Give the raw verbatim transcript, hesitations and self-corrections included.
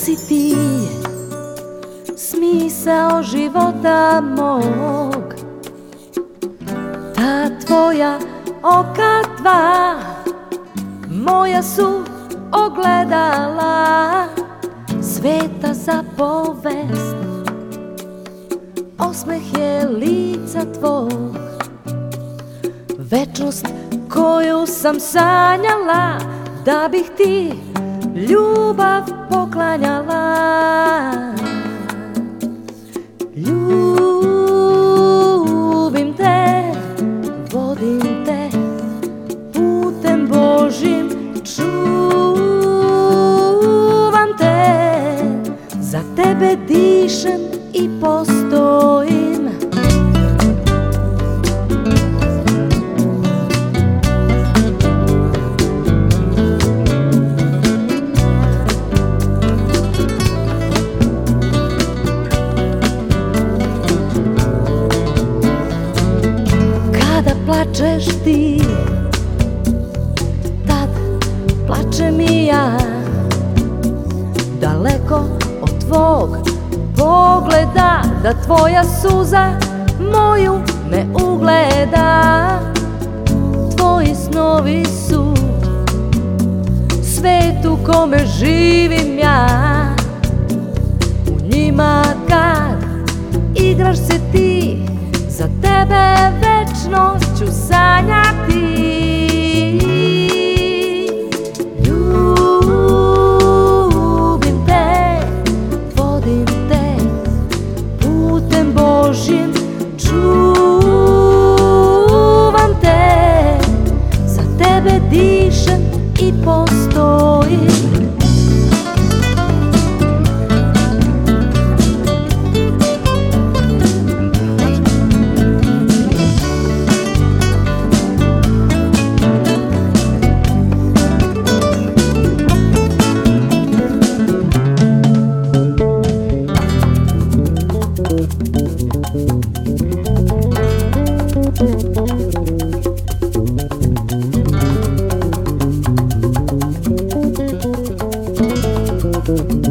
si ti smisao života mog, ta tvoja oka dva moja su ogledala sveta zapovest, osmeh je lica tvog, večnost koju sam sanjala da bih ti ljubav poklanjala. Ljubim te, vodim te putem Božjim, čuvam te, za tebe dišem i postojim. Plačeš ti, tad plačem i ja, daleko od tvog pogleda, da tvoja suza moju ne ugleda. Tvoji snovi su svet u kome živim ja, u njima kad igraš se ti, za tebe večnost ću sanjati. Ljubim te, vodim te putem Božjim, čuvam te, za tebe dišem i postojim. Thank you.